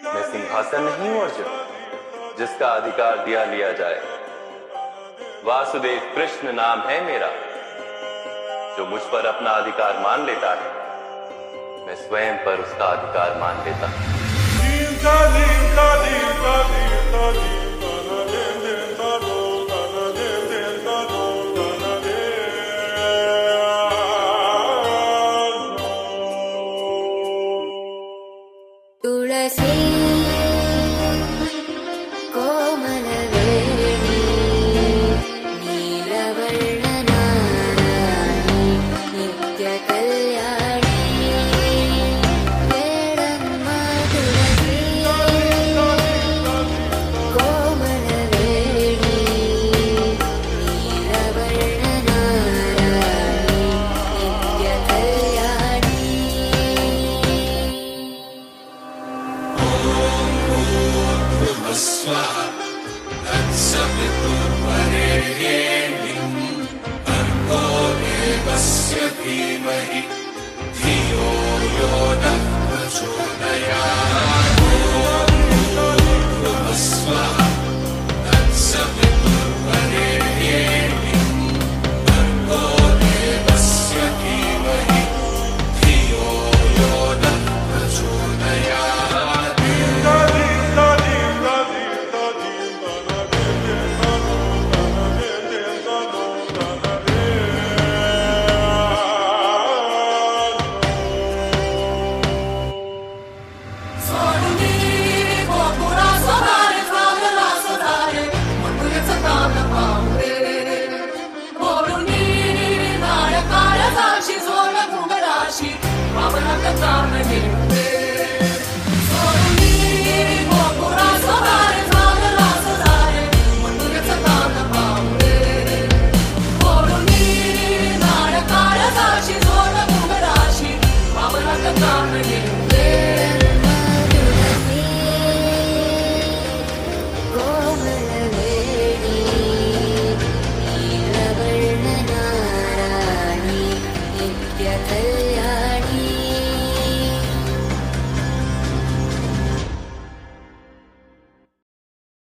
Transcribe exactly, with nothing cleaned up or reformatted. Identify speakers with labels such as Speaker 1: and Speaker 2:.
Speaker 1: मैं सिंहासन नहीं हूं अर्जुन, जिसका अधिकार दिया लिया जाए। वासुदेव कृष्ण नाम है मेरा। जो मुझ पर अपना अधिकार मान लेता है, मैं स्वयं पर उसका अधिकार मान लेता हूं।
Speaker 2: तुलसी कोमलवेणी नीलवर्णनारायणी नित्यकल्याणी वेणम्मा तुलसी कोमलवेणी नीलवर्णनारायणी नित्यकल्याणी।
Speaker 3: स्वाहा तत्सवितुर्वरेण्यं भर्गो देवस्य धीमहि धियो यो नः प्रचोदयात्। ॐ स्वाहा तत्सवितुर्वरेण्यं भर्गो देवस्य धीमहि धियो यो नः प्रचोदयात्।
Speaker 4: She,